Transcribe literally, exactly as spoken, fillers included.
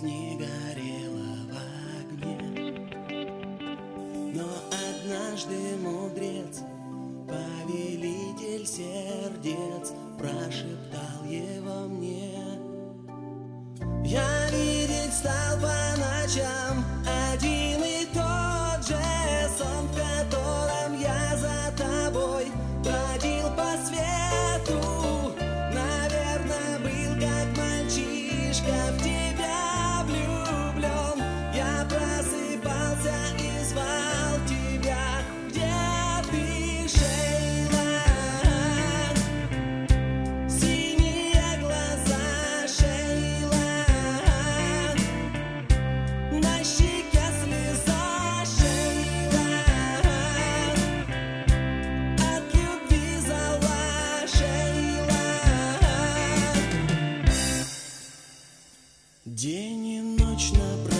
не горела в огне. Но однажды мудрец, повелитель сердец, прошептал его мне. Я видеть стал по ночам один и тот же сон, в котором я за тобой бродил по свету. Наверное, был как мальчишка в тебя влюблен. Я просыпался и звал тебя. Где ты, Шейла? Синие глаза, Шейла. На щеке слеза, Шейла. От любви зала, Шейла. День и ночь напролет